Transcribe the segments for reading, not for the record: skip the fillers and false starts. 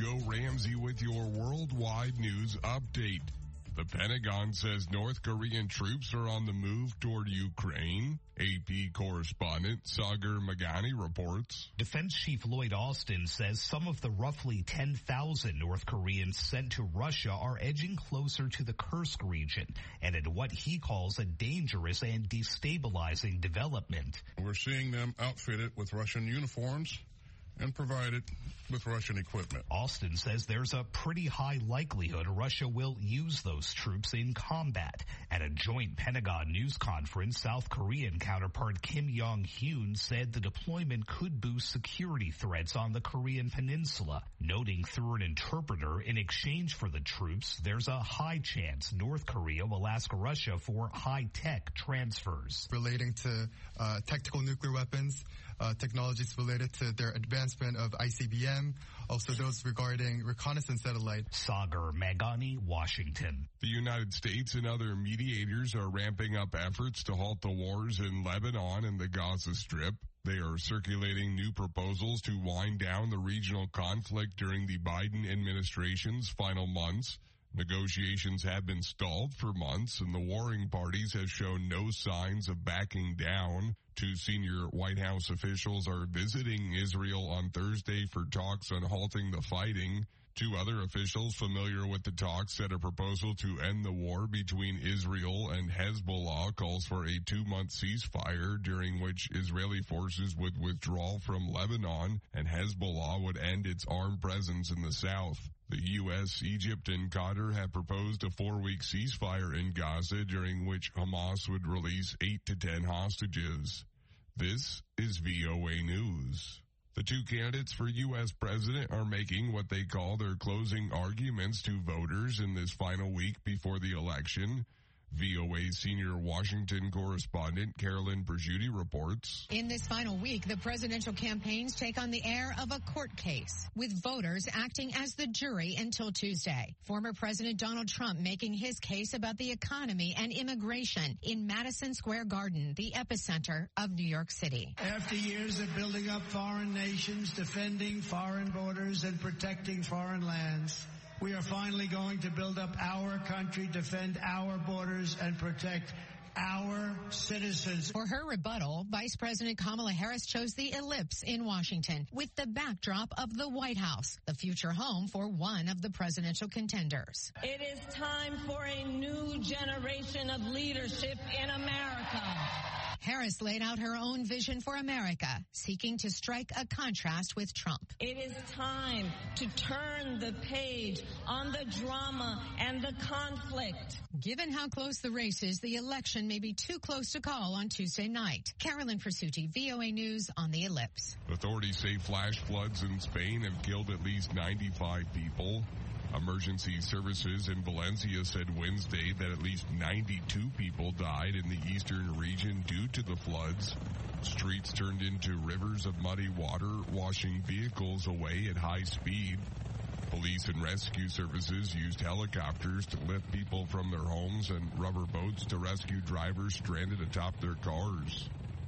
Joe Ramsey with your worldwide news update. The Pentagon says North Korean troops are on the move toward Ukraine. AP correspondent Sagar Magani reports. Defense Chief Lloyd Austin says some of the roughly 10,000 North Koreans sent to Russia are edging closer to the Kursk region and in what he calls a dangerous and destabilizing development. We're seeing them outfitted with Russian uniforms and provided with Russian equipment. Austin says there's a pretty high likelihood Russia will use those troops in combat. At a joint Pentagon news conference, South Korean counterpart Kim Yong-hyun said the deployment could boost security threats on the Korean peninsula, noting through an interpreter in exchange for the troops, there's a high chance North Korea will ask Russia for high-tech transfers. Relating to tactical nuclear weapons, technologies related to their advancement of ICBM, also those regarding reconnaissance satellite. Sagar Magani, Washington. The United States and other mediators are ramping up efforts to halt the wars in Lebanon and the Gaza Strip. They are circulating new proposals to wind down the regional conflict during the Biden administration's final months. Negotiations have been stalled for months, and the warring parties have shown no signs of backing down. Two senior White House officials are visiting Israel on Thursday for talks on halting the fighting. Two other officials familiar with the talks said a proposal to end the war between Israel and Hezbollah calls for a 2-month ceasefire during which Israeli forces would withdraw from Lebanon and Hezbollah would end its armed presence in the south. The U.S., Egypt, and Qatar have proposed a 4-week ceasefire in Gaza during which Hamas would release 8 to 10 hostages. This is VOA News. The two candidates for U.S. president are making what they call their closing arguments to voters in this final week before the election. VOA senior Washington correspondent Carolyn Perjuti reports. In this final week, the presidential campaigns take on the air of a court case, with voters acting as the jury until Tuesday. Former President Donald Trump making his case about the economy and immigration in Madison Square Garden, the epicenter of New York City. After years of building up foreign nations, defending foreign borders, and protecting foreign lands, we are finally going to build up our country, defend our borders, and protect our citizens. For her rebuttal, Vice President Kamala Harris chose the Ellipse in Washington with the backdrop of the White House, the future home for one of the presidential contenders. It is time for a new generation of leadership in America. Harris laid out her own vision for America, seeking to strike a contrast with Trump. It is time to turn the page on the drama and the conflict. Given how close the race is, the election may be too close to call on Tuesday night. Carolyn Persutti, VOA News on the Ellipse. Authorities say flash floods in Spain have killed at least 95 people. Emergency services in Valencia said Wednesday that at least 92 people died in the eastern region due to the floods. Streets turned into rivers of muddy water, washing vehicles away at high speed. Police and rescue services used helicopters to lift people from their homes and rubber boats to rescue drivers stranded atop their cars.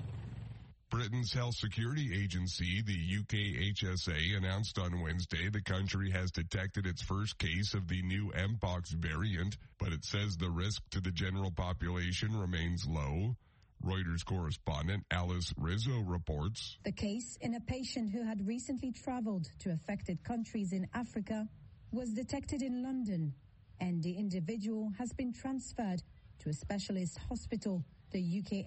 Britain's health security agency, the UKHSA, announced on Wednesday the country has detected its first case of the new Mpox variant, but it says the risk to the general population remains low. Reuters correspondent Alice Rizzo reports. The case in a patient who had recently traveled to affected countries in Africa was detected in London, and the individual has been transferred to a specialist hospital, the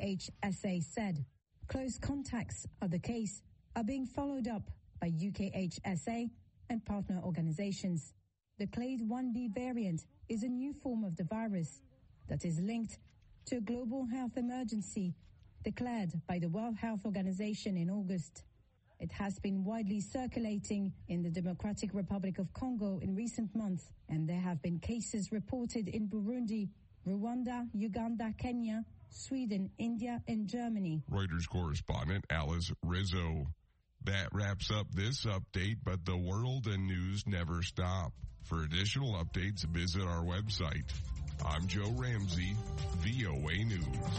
UKHSA said. Close contacts of the case are being followed up by UKHSA and partner organizations. The Clade 1b variant is a new form of the virus that is linked to a global health emergency declared by the World Health Organization in August. It has been widely circulating in the Democratic Republic of Congo in recent months, and there have been cases reported in Burundi, Rwanda, Uganda, Kenya, Sweden, India, and Germany. Reuters correspondent Alice Rizzo. That wraps up this update, but the world and news never stop. For additional updates, visit our website. I'm Joe Ramsey, VOA News.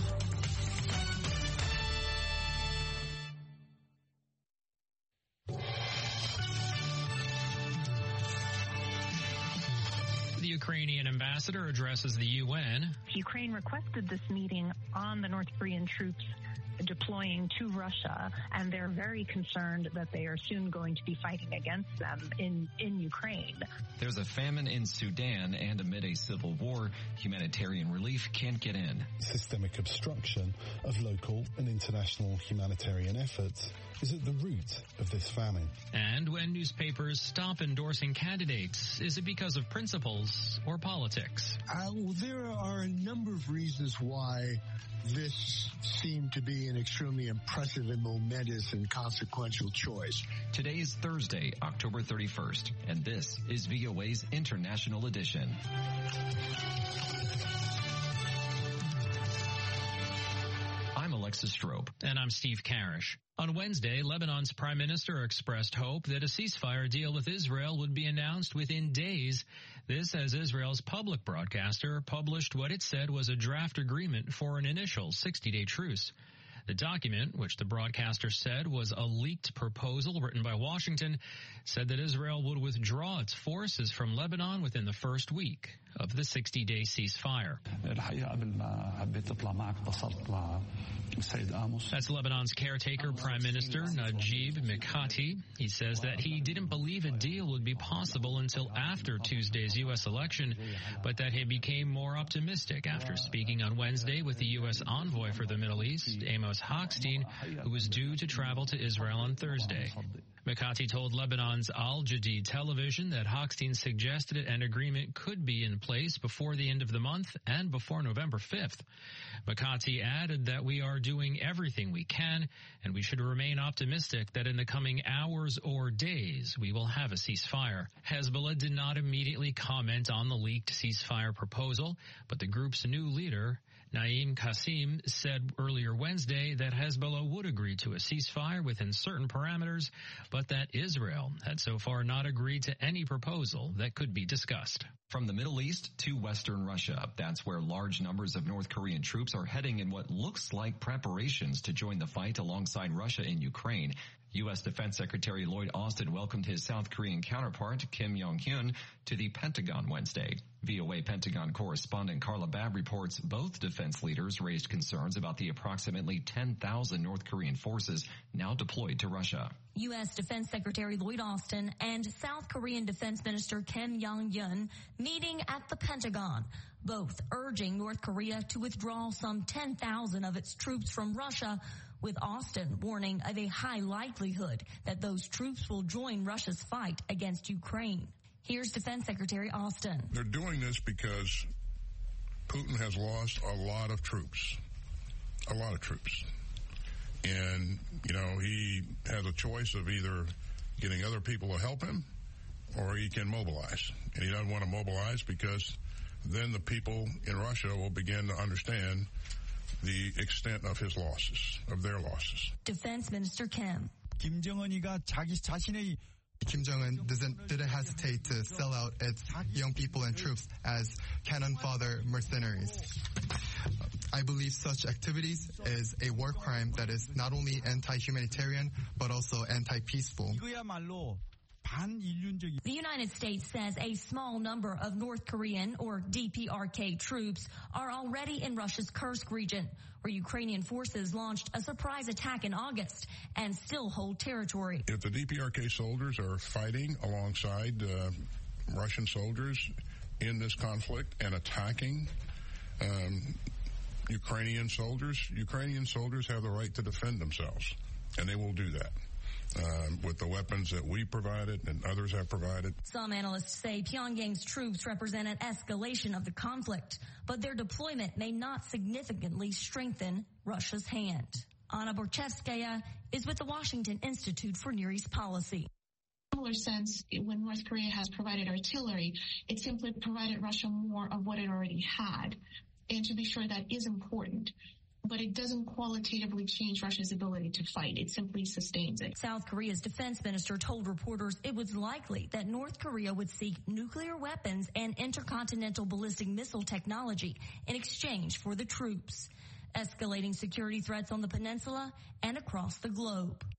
Ukrainian ambassador addresses the UN. Ukraine requested this meeting on the North Korean troops deploying to Russia, and they're very concerned that they are soon going to be fighting against them in Ukraine. There's a famine in Sudan, and amid a civil war, humanitarian relief can't get in. Systemic obstruction of local and international humanitarian efforts is at the root of this famine. And when newspapers stop endorsing candidates, is it because of principles or politics? Well, there are a number of reasons why this seemed to be an extremely impressive and momentous and consequential choice. Today is Thursday, October 31st, and this is VOA's International Edition. I'm Alexis Strope. And I'm Steve Karish. On Wednesday, Lebanon's prime minister expressed hope that a ceasefire deal with Israel would be announced within days. This as Israel's public broadcaster published what it said was a draft agreement for an initial 60-day truce. The document, which the broadcaster said was a leaked proposal written by Washington, said that Israel would withdraw its forces from Lebanon within the first week of the 60-day ceasefire. That's Lebanon's caretaker Prime Minister Najib Mikati. He says that he didn't believe a deal would be possible until after Tuesday's U.S. election, but that he became more optimistic after speaking on Wednesday with the U.S. envoy for the Middle East, Amos Hochstein, who was due to travel to Israel on Thursday. Mikati told Lebanon's Al Jadid television that Hochstein suggested an agreement could be in place before the end of the month and before November 5th. Mikati added that we are doing everything we can, and we should remain optimistic that in the coming hours or days we will have a ceasefire. Hezbollah did not immediately comment on the leaked ceasefire proposal, but the group's new leader, Naim Qassem, said earlier Wednesday that Hezbollah would agree to a ceasefire within certain parameters, but that Israel had so far not agreed to any proposal that could be discussed. From the Middle East to Western Russia, that's where large numbers of North Korean troops are heading in what looks like preparations to join the fight alongside Russia in Ukraine. U.S. Defense Secretary Lloyd Austin welcomed his South Korean counterpart, Kim Yong-hyun, to the Pentagon Wednesday. VOA Pentagon correspondent Carla Babb reports both defense leaders raised concerns about the approximately 10,000 North Korean forces now deployed to Russia. U.S. Defense Secretary Lloyd Austin and South Korean Defense Minister Kim Yong-hyun meeting at the Pentagon, both urging North Korea to withdraw some 10,000 of its troops from Russia, with Austin warning of a high likelihood that those troops will join Russia's fight against Ukraine. Here's Defense Secretary Austin. They're doing this because Putin has lost a lot of troops. And, he has a choice of either getting other people to help him or he can mobilize. And he doesn't want to mobilize because then the people in Russia will begin to understand the extent of his losses, of their losses. Defense Minister Kim. Kim Jong-un didn't hesitate to sell out its young people and troops as cannon fodder mercenaries. I believe such activities is a war crime that is not only anti-humanitarian but also anti-peaceful. The United States says a small number of North Korean or DPRK troops are already in Russia's Kursk region, where Ukrainian forces launched a surprise attack in August and still hold territory. If the DPRK soldiers are fighting alongside Russian soldiers in this conflict and attacking Ukrainian soldiers have the right to defend themselves, and they will do that. With the weapons that we provided and others have provided. Some analysts say Pyongyang's troops represent an escalation of the conflict, but their deployment may not significantly strengthen Russia's hand. Anna Borchevskaya is with the Washington Institute for Near East Policy. Similar sense, when North Korea has provided artillery, it simply provided Russia more of what it already had. And to be sure, that is important. But it doesn't qualitatively change Russia's ability to fight. It simply sustains it. South Korea's defense minister told reporters it was likely that North Korea would seek nuclear weapons and intercontinental ballistic missile technology in exchange for the troops, escalating security threats on the peninsula and across the globe.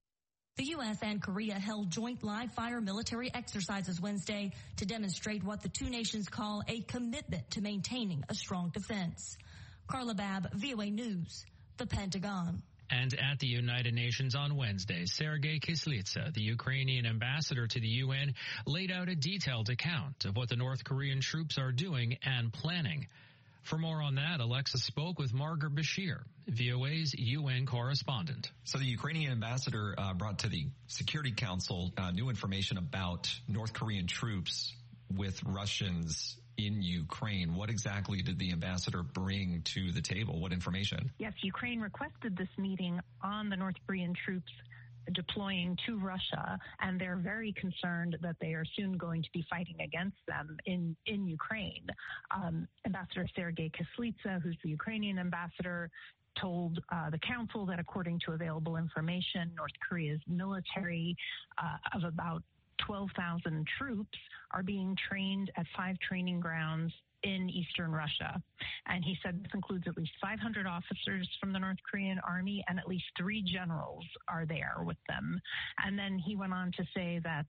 The U.S. and Korea held joint live-fire military exercises Wednesday to demonstrate what the two nations call a commitment to maintaining a strong defense. Carla Babb, VOA News, the Pentagon. And at the United Nations on Wednesday, Sergei Kyslytsya, the Ukrainian ambassador to the UN, laid out a detailed account of what the North Korean troops are doing and planning. For more on that, Alexa spoke with Margaret Bashir, VOA's UN correspondent. So the Ukrainian ambassador brought to the Security Council new information about North Korean troops with Russians in Ukraine. What exactly did the ambassador bring to the table? What information? Yes, Ukraine requested this meeting on the North Korean troops deploying to Russia, and they're very concerned that they are soon going to be fighting against them in Ukraine. Ambassador Sergei Kyslytsya, who's the Ukrainian ambassador, told the council that according to available information, North Korea's military of about 12,000 troops are being trained at 5 training grounds in eastern Russia. And he said this includes at least 500 officers from the North Korean army and at least 3 generals are there with them. And then he went on to say that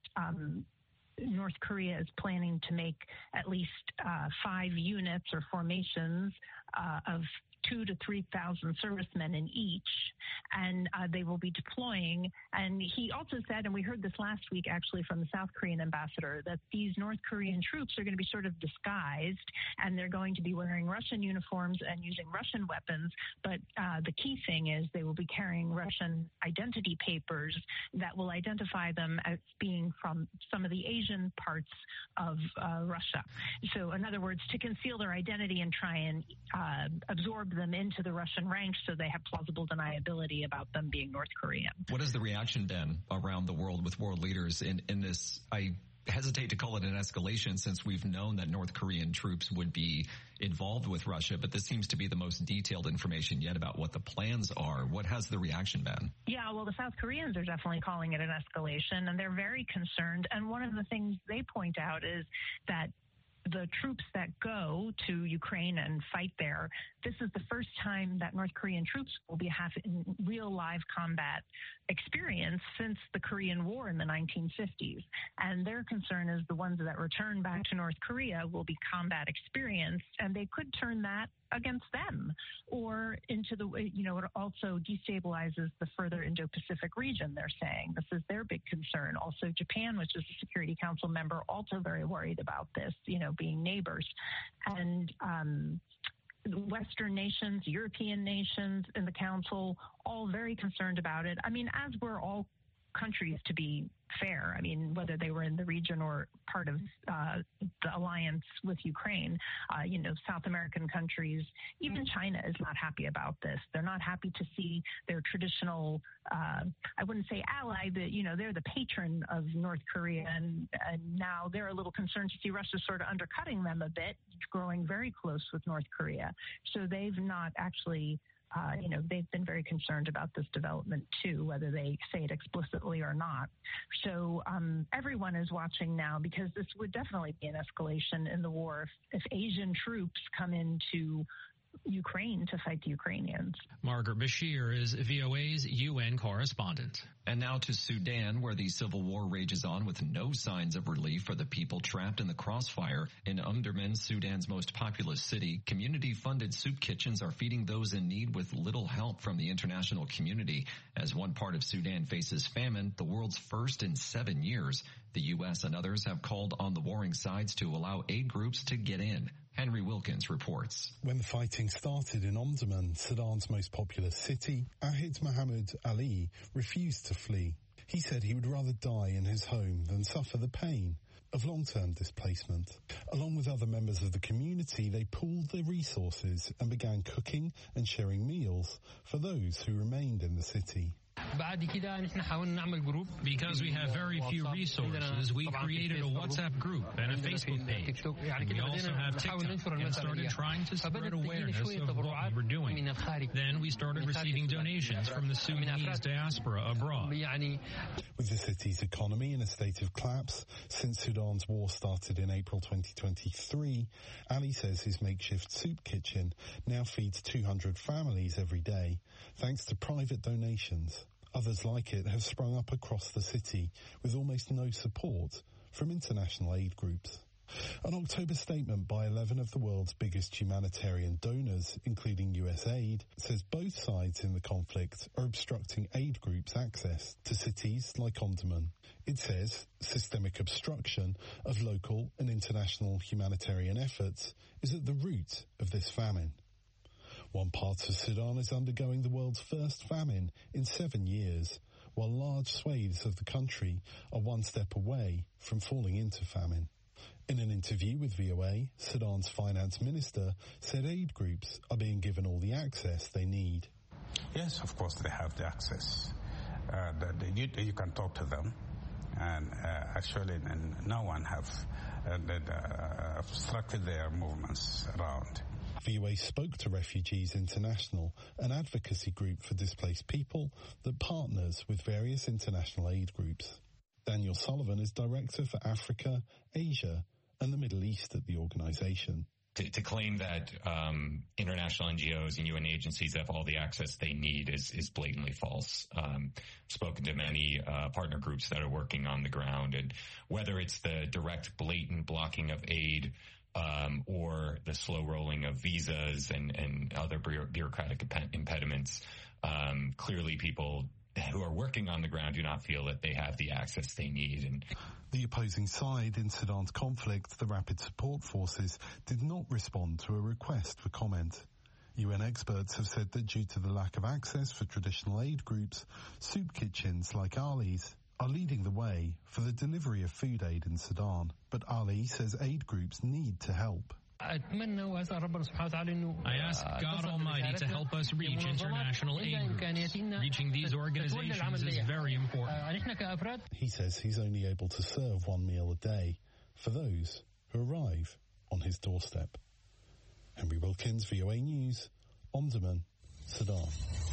North Korea is planning to make at least 5 units or formations of 2,000 to 3,000 servicemen in each, and they will be deploying. And he also said, and we heard this last week actually from the South Korean ambassador, that these North Korean troops are going to be sort of disguised, and they're going to be wearing Russian uniforms and using Russian weapons. But the key thing is they will be carrying Russian identity papers that will identify them as being from some of the Asian parts of Russia. So in other words, to conceal their identity and try and absorb them into the Russian ranks so they have plausible deniability about them being North Korean. What has the reaction been around the world with world leaders in this? I hesitate to call it an escalation since we've known that North Korean troops would be involved with Russia, but this seems to be the most detailed information yet about what the plans are. What has the reaction been? Yeah, well, the South Koreans are definitely calling it an escalation, and they're very concerned. And one of the things they point out is that the troops that go to Ukraine and fight there, this is the first time that North Korean troops will be having real live combat experience since the Korean War in the 1950s. And their concern is the ones that return back to North Korea will be combat experienced, and they could turn that against them or into the, it also destabilizes the further Indo-Pacific region, they're saying. This is their big concern. Also, Japan, which is a Security Council member, also very worried about this, being neighbors. And Western nations, European nations in the Council, all very concerned about it. I mean, as were all countries, to be fair. I mean, whether they were in the region or part of the alliance with Ukraine, South American countries, even China is not happy about this. They're not happy to see their traditional, I wouldn't say ally, but, they're the patron of North Korea. And now they're a little concerned to see Russia sort of undercutting them a bit, growing very close with North Korea. So they've not actually they've been very concerned about this development too, whether they say it explicitly or not. So everyone is watching now because this would definitely be an escalation in the war if Asian troops come into Ukraine to fight the Ukrainians. Margaret Bashir is VOA's UN correspondent. And now to Sudan, where the civil war rages on with no signs of relief for the people trapped in the crossfire. In Omdurman, Sudan's most populous city, community-funded soup kitchens are feeding those in need with little help from the international community. As one part of Sudan faces famine, the world's first in 7 years, the U.S. and others have called on the warring sides to allow aid groups to get in. Henry Wilkins reports. When the fighting started in Omdurman, Sudan's most populous city, Ahid Mohamed Ali refused to flee. He said he would rather die in his home than suffer the pain of long-term displacement. Along with other members of the community, they pooled their resources and began cooking and sharing meals for those who remained in the city. Because we have very few resources, we created a WhatsApp group and a Facebook page. We also have TikTok and started trying to spread awareness of what we were doing. Then we started receiving donations from the Sudanese diaspora abroad. With the city's economy in a state of collapse since Sudan's war started in April 2023, Ali says his makeshift soup kitchen now feeds 200 families every day, thanks to private donations. Others like it have sprung up across the city with almost no support from international aid groups. An October statement by 11 of the world's biggest humanitarian donors, including USAID, says both sides in the conflict are obstructing aid groups' access to cities like Omdurman. It says systemic obstruction of local and international humanitarian efforts is at the root of this famine. One part of Sudan is undergoing the world's first famine in 7 years, while large swathes of the country are one step away from falling into famine. In an interview with VOA, Sudan's finance minister said aid groups are being given all the access they need. Yes, of course they have the access. You can talk to them, and actually no one have obstructed their movements around. VOA spoke to Refugees International, an advocacy group for displaced people that partners with various international aid groups. Daniel Sullivan is director for Africa, Asia, and the Middle East at the organization. To claim that international NGOs and UN agencies have all the access they need is blatantly false. Spoken to many partner groups that are working on the ground, and whether it's the direct, blatant blocking of aid or the slow rolling of visas and other bureaucratic impediments, clearly people who are working on the ground do not feel that they have the access they need. And the opposing side in Sudan's conflict, the Rapid Support Forces, did not respond to a request for comment. UN experts have said that due to the lack of access for traditional aid groups, soup kitchens like Ali's are leading the way for the delivery of food aid in Sudan. But Ali says aid groups need to help. I ask God Almighty to help us reach international aid groups. Reaching these organizations is very important. He says he's only able to serve one meal a day for those who arrive on his doorstep. Henry Wilkins, VOA News, Omdurman, Sudan.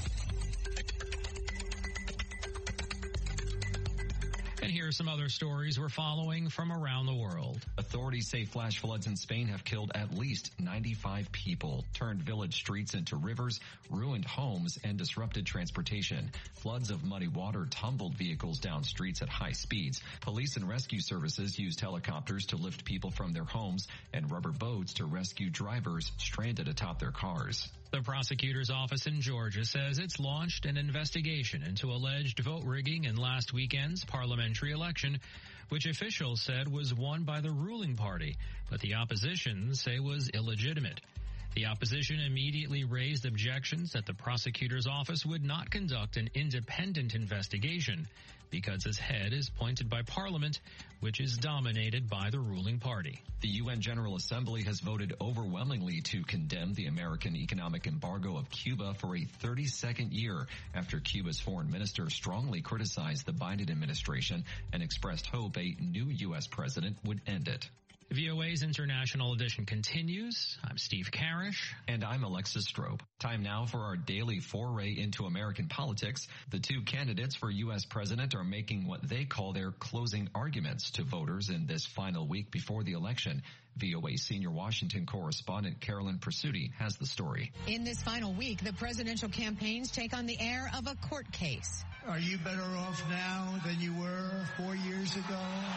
And here are some other stories we're following from around the world. Authorities say flash floods in Spain have killed at least 95 people, turned village streets into rivers, ruined homes, and disrupted transportation. Floods of muddy water tumbled vehicles down streets at high speeds. Police and rescue services used helicopters to lift people from their homes and rubber boats to rescue drivers stranded atop their cars. The prosecutor's office in Georgia says it's launched an investigation into alleged vote rigging in last weekend's parliamentary election, which officials said was won by the ruling party, but the opposition say was illegitimate. The opposition immediately raised objections that the prosecutor's office would not conduct an independent investigation because its head is appointed by Parliament, which is dominated by the ruling party. The UN General Assembly has voted overwhelmingly to condemn the American economic embargo of Cuba for a 32nd year after Cuba's foreign minister strongly criticized the Biden administration and expressed hope a new U.S. president would end it. VOA's International Edition continues. I'm Steve Karish. And I'm Alexis Strobe. Time now for our daily foray into American politics. The two candidates for U.S. president are making what they call their closing arguments to voters in this final week before the election. VOA senior Washington correspondent Carolyn Pursuti has the story. In this final week, the presidential campaigns take on the air of a court case. Are you better off now than you were 4 years ago?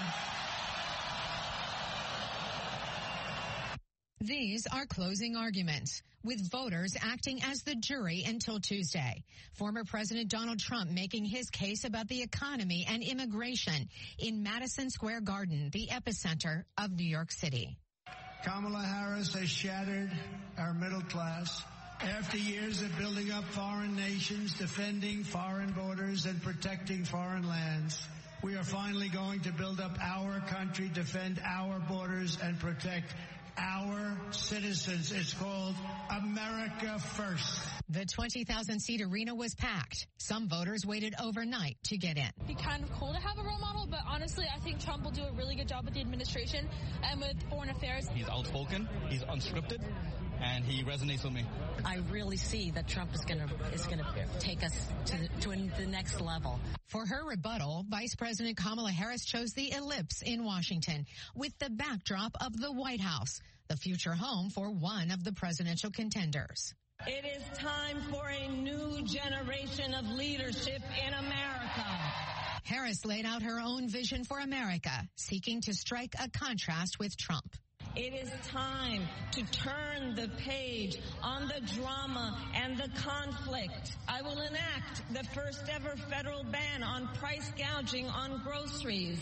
These are closing arguments, with voters acting as the jury until Tuesday. Former President Donald Trump making his case about the economy and immigration in Madison Square Garden, the epicenter of New York City. Kamala Harris has shattered our middle class. After years of building up foreign nations, defending foreign borders, and protecting foreign lands, we are finally going to build up our country, defend our borders, and protect our citizens. It's called America First. The 20,000-seat arena was packed. Some voters waited overnight to get in. It'd be kind of cool to have a role model, but honestly, I think Trump will do a really good job with the administration and with foreign affairs. He's outspoken, he's unscripted, and he resonates with me. I really see that Trump is going to take us to the next level. For her rebuttal, Vice President Kamala Harris chose the Ellipse in Washington with the backdrop of the White House, the future home for one of the presidential contenders. It is time for a new generation of leadership in America. Harris laid out her own vision for America, seeking to strike a contrast with Trump. It is time to turn the page on the drama and the conflict. I will enact the first ever federal ban on price gouging on groceries.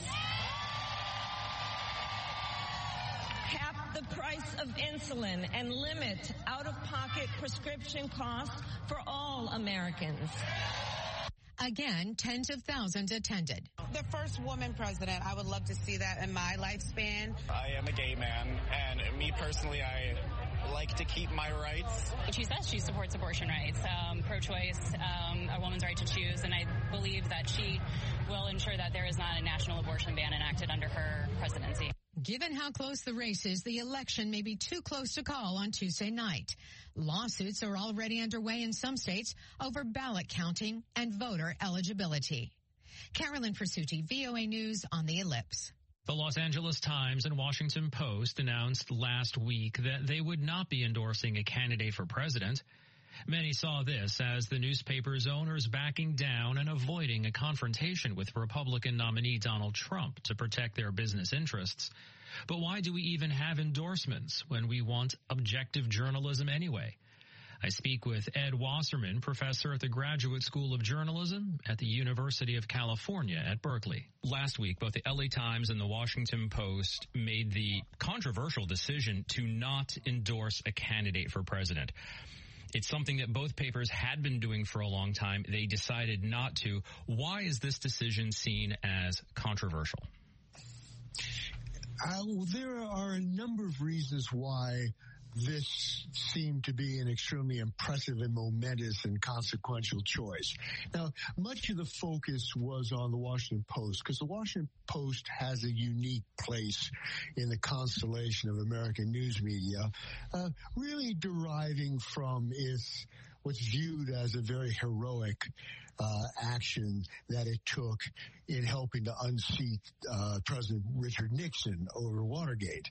Cap the price of insulin and limit out-of-pocket prescription costs for all Americans. Again, tens of thousands attended. The first woman president, I would love to see that in my lifespan. I am a gay man, and me personally, I like to keep my rights. She says she supports abortion rights, pro-choice, a woman's right to choose, and I believe that she will ensure that there is not a national abortion ban enacted under her presidency. Given how close the race is, the election may be too close to call on Tuesday night. Lawsuits are already underway in some states over ballot counting and voter eligibility. Carolyn Persutti, VOA News on the Ellipse. The Los Angeles Times and Washington Post announced last week that they would not be endorsing a candidate for president. Many saw this as the newspaper's owners backing down and avoiding a confrontation with Republican nominee Donald Trump to protect their business interests. But why do we even have endorsements when we want objective journalism anyway? I speak with Ed Wasserman, professor at the Graduate School of Journalism at the University of California at Berkeley. Last week, both the LA Times and the Washington Post made the controversial decision to not endorse a candidate for president. It's something that both papers had been doing for a long time. They decided not to. Why is this decision seen as controversial? There are a number of reasons why this seemed to be an extremely impressive and momentous and consequential choice. Now, much of the focus was on the Washington Post because the Washington Post has a unique place in the constellation of American news media, really deriving from what's viewed as a very heroic action that it took in helping to unseat President Richard Nixon over Watergate.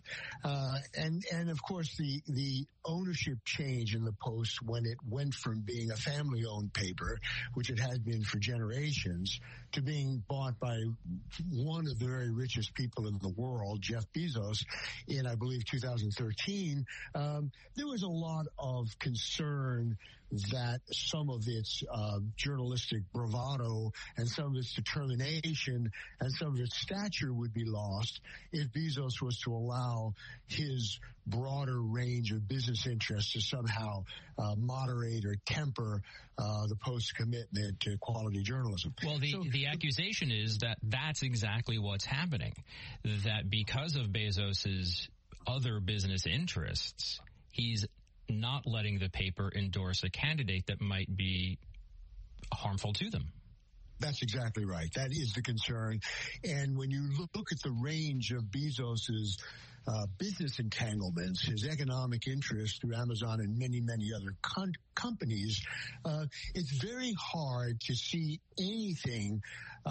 And of course, the ownership change in the Post when it went from being a family-owned paper, which it had been for generations, to being bought by one of the very richest people in the world, Jeff Bezos, in, I believe, 2013, there was a lot of concern that some of its journalistic bravado and some of its determination and some of its stature would be lost if Bezos was to allow his broader range of business interests to somehow moderate or temper the Post's commitment to quality journalism. Well, the accusation is that that's exactly what's happening, that because of Bezos's other business interests, he's not letting the paper endorse a candidate that might be harmful to them. That's exactly right. That is the concern. And when you look at the range of Bezos's business entanglements, his economic interests through Amazon and many, many other companies, it's very hard to see anything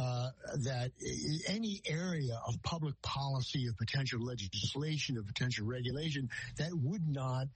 that any area of public policy, of potential legislation, of potential regulation that would not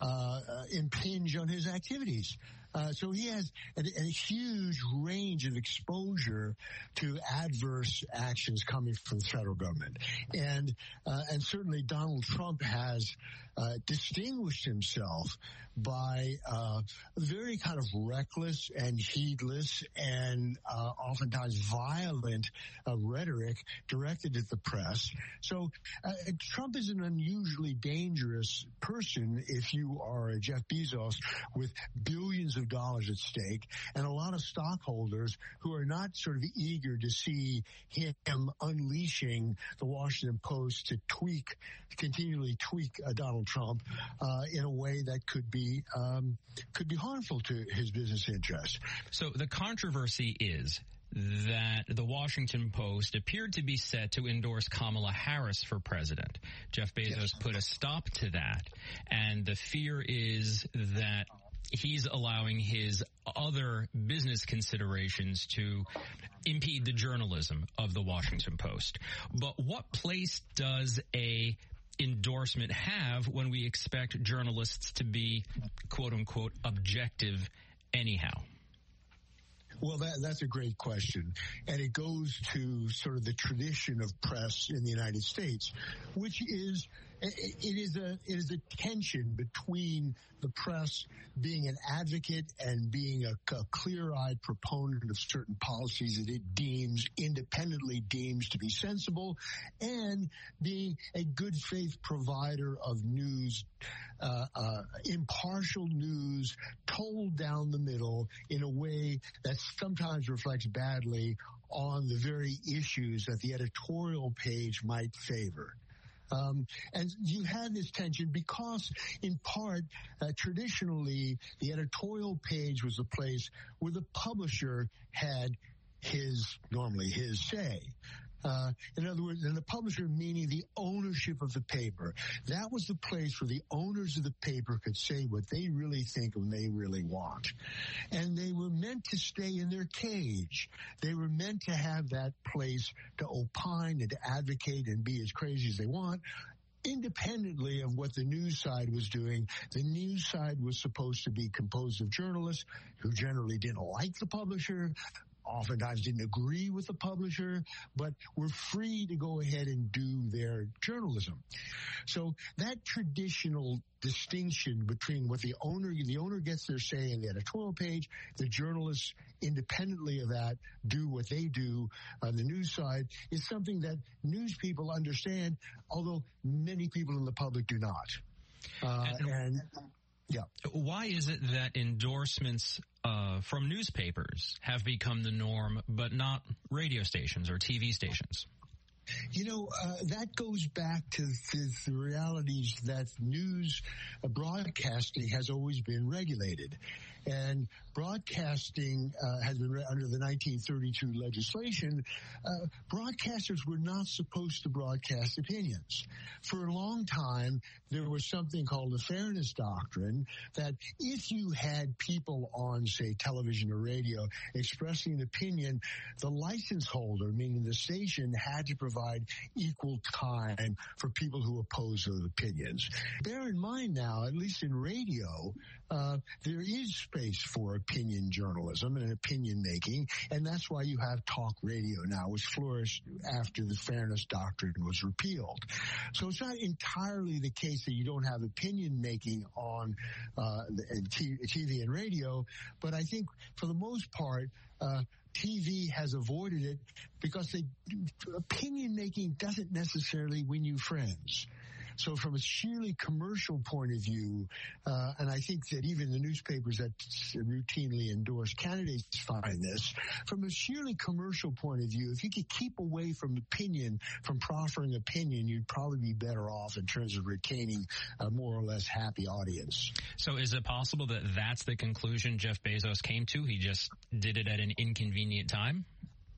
impinge on his activities. So he has a huge range of exposure to adverse actions coming from the federal government. And certainly Donald Trump has distinguished himself by very kind of reckless and heedless and oftentimes violent rhetoric directed at the press. So Trump is an unusually dangerous person if you are a Jeff Bezos with billions of dollars at stake and a lot of stockholders who are not sort of eager to see him unleashing the Washington Post to continually tweak Donald Trump in a way that could be harmful to his business interests. So the controversy is that the Washington Post appeared to be set to endorse Kamala Harris for president. Jeff Bezos put a stop to that, and the fear is that he's allowing his other business considerations to impede the journalism of the Washington Post. But what place does a endorsement have when we expect journalists to be, quote unquote, objective anyhow? Well, that's a great question. And it goes to sort of the tradition of press in the United States, which is, it is a tension between the press being an advocate and being a clear-eyed proponent of certain policies that it independently deems to be sensible, and being a good faith provider of news, impartial news told down the middle in a way that sometimes reflects badly on the very issues that the editorial page might favor. And you had this tension because, in part, traditionally, the editorial page was the place where the publisher had normally his say. In other words, and the publisher meaning the ownership of the paper. That was the place where the owners of the paper could say what they really think and they really want. And they were meant to stay in their cage. They were meant to have that place to opine and to advocate and be as crazy as they want. Independently of what the news side was doing, the news side was supposed to be composed of journalists who generally didn't like the publisher, oftentimes didn't agree with the publisher, but were free to go ahead and do their journalism. So that traditional distinction between what the owner gets their say in the editorial page, the journalists independently of that do what they do on the news side, is something that news people understand, although many people in the public do not. Yeah. Why is it that endorsements from newspapers have become the norm, but not radio stations or TV stations? That goes back to the realities that news broadcasting has always been regulated. And broadcasting has been under the 1932 legislation. Broadcasters were not supposed to broadcast opinions. For a long time, there was something called the Fairness Doctrine, that if you had people on, say, television or radio expressing an opinion, the license holder, meaning the station, had to provide equal time for people who oppose those opinions. Bear in mind now, at least in radio, there is space for opinion journalism and opinion making, and that's why you have talk radio now, which flourished after the Fairness Doctrine was repealed. So it's not entirely the case that you don't have opinion making on TV and radio, but I think for the most part, TV has avoided it because opinion making doesn't necessarily win you friends. So from a sheerly commercial point of view, and I think that even the newspapers that routinely endorse candidates find this, from a sheerly commercial point of view, if you could keep away from proffering opinion, you'd probably be better off in terms of retaining a more or less happy audience. So is it possible that that's the conclusion Jeff Bezos came to? He just did it at an inconvenient time?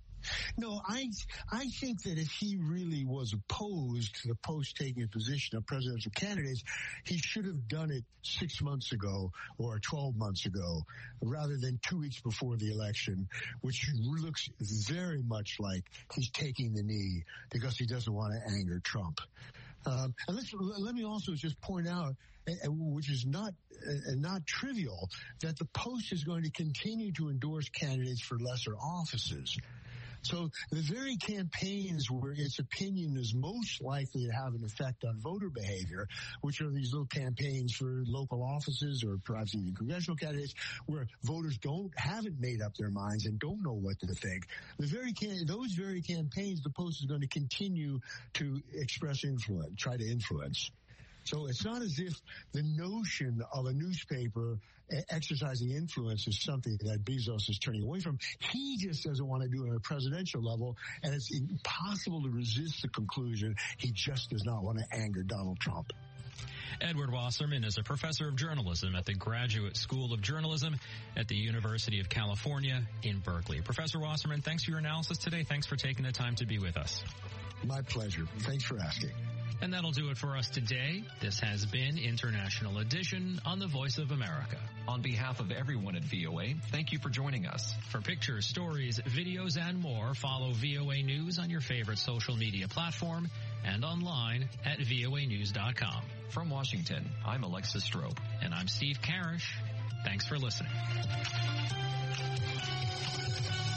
No, I think that if he really was opposed to the post-taking position of presidential candidates, he should have done it 6 months ago or 12 months ago, rather than 2 weeks before the election, which looks very much like he's taking the knee because he doesn't want to anger Trump. And let me also just point out, which is not trivial, that the Post is going to continue to endorse candidates for lesser offices. So the very campaigns where its opinion is most likely to have an effect on voter behavior, which are these little campaigns for local offices or perhaps even congressional candidates, where voters haven't made up their minds and don't know what to think. Those very campaigns, the Post is going to continue to express influence, try to influence. So it's not as if the notion of a newspaper exercising influence is something that Bezos is turning away from. He just doesn't want to do it at a presidential level, and it's impossible to resist the conclusion he just does not want to anger Donald Trump. Edward Wasserman is a professor of journalism at the Graduate School of Journalism at the University of California in Berkeley. Professor Wasserman, thanks for your analysis today. Thanks for taking the time to be with us. My pleasure. Thanks for asking. And that'll do it for us today. This has been International Edition on the Voice of America. On behalf of everyone at VOA, thank you for joining us. For pictures, stories, videos, and more, follow VOA News on your favorite social media platform and online at voanews.com. From Washington, I'm Alexis Strobe. And I'm Steve Karish. Thanks for listening.